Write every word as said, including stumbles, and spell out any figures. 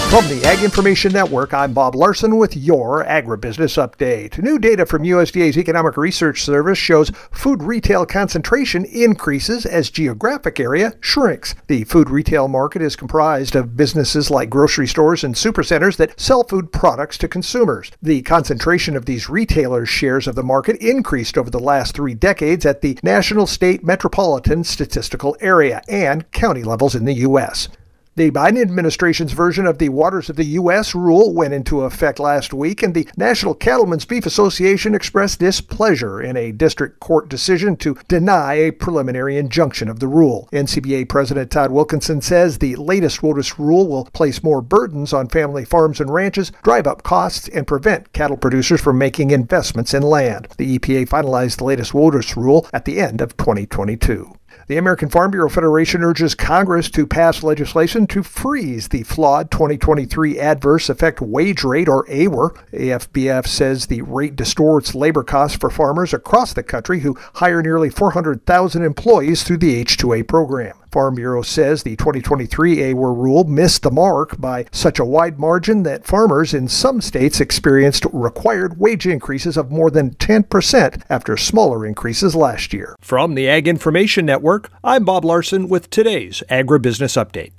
From the Ag Information Network, I'm Bob Larson with your Agribusiness Update. New data from U S D A's Economic Research Service shows food retail concentration increases as geographic area shrinks. The food retail market is comprised of businesses like grocery stores and supercenters that sell food products to consumers. The concentration of these retailers' shares of the market increased over the last three decades at the national, state, metropolitan, statistical area, and county levels in the U S The Biden administration's version of the Waters of the U S rule went into effect last week, and the National Cattlemen's Beef Association expressed displeasure in a district court decision to deny a preliminary injunction of the rule. N C B A President Todd Wilkinson says the latest WOTUS rule will place more burdens on family farms and ranches, drive up costs, and prevent cattle producers from making investments in land. The E P A finalized the latest WOTUS rule at the end of twenty twenty-two. The American Farm Bureau Federation urges Congress to pass legislation to freeze the flawed twenty twenty-three Adverse Effect Wage Rate, or A W R. A F B F says the rate distorts labor costs for farmers across the country who hire nearly four hundred thousand employees through the H two A program. Farm Bureau says the twenty twenty-three A W R rule missed the mark by such a wide margin that farmers in some states experienced required wage increases of more than ten percent after smaller increases last year. From the Ag Information Network, I'm Bob Larson with today's Agribusiness Update.